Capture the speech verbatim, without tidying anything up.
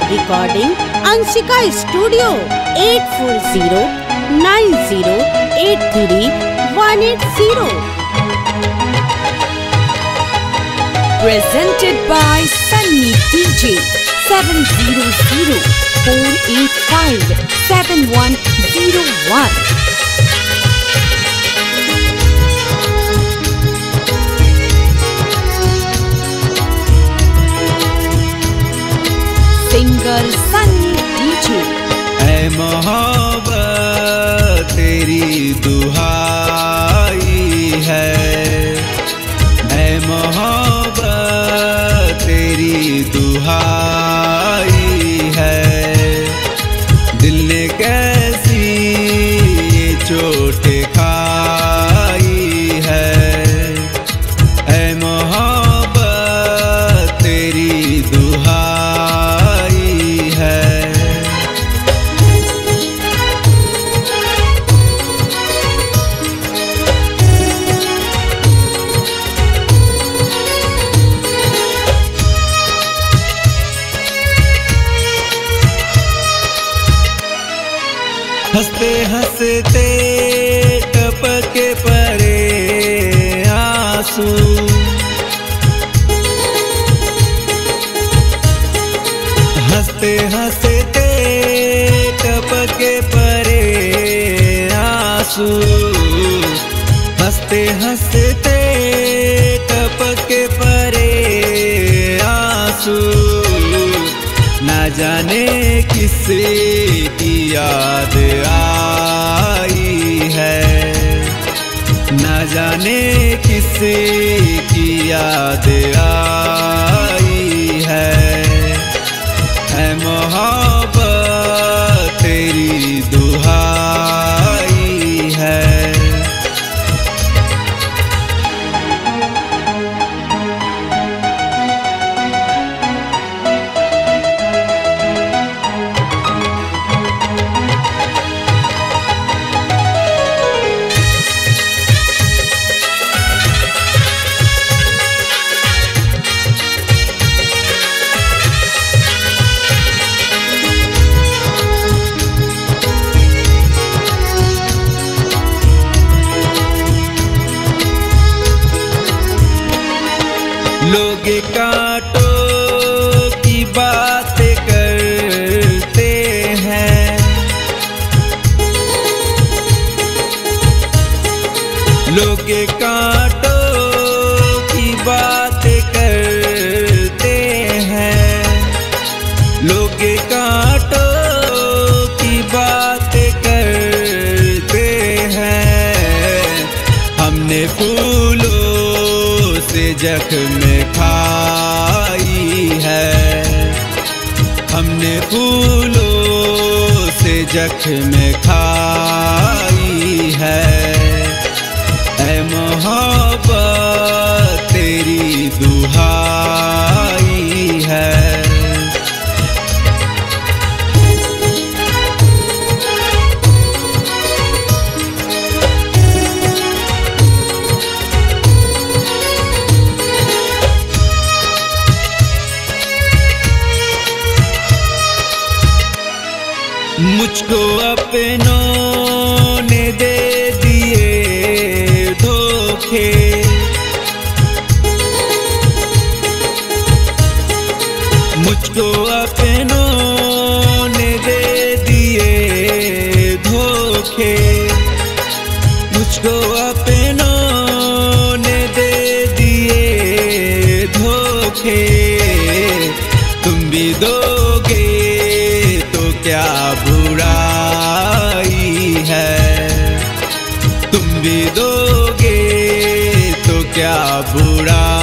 Recording Anshika Studio eight four zero nine zero eight three one eight zero. Presented by Sunny D J seven zero zero four eight five seven one zero one. Singer Sunny D J. ऐ मोहब्बत तेरी दुहाई है, ऐ मोहब्बत तेरी दुहाई है। दिल ने कैसी ये चोट खाई है, ऐ मोहब्बत तेरी दुहाई है। हंसते हंसते टपके पड़े आंसू, हंसते हंसते टपके पड़े आंसू, हंसते हंसते टपके पड़े आंसू। ना जाने किसे की याद आई है, ना जाने किसे की याद आई है। ऐ मोहब्बत तेरी दुहाई है। लोग कांटों की बात करते हैं, लोग कांटों की बात करते हैं, लोग कांटों की बात करते हैं। हमने फूलों से जख्म खाई है, हमने फूलों से जख्म खाई है। ऐ मोहब्बत तेरी दुहाई है। मुझको अपनों ने दे दिए धोखे, मुझको अपनों ने दे दिए धोखे, मुझको अपनों ने दे दिए धोखे। तुम भी दोगे तो क्या बुराई है, तुम भी दोगे तो क्या बुराई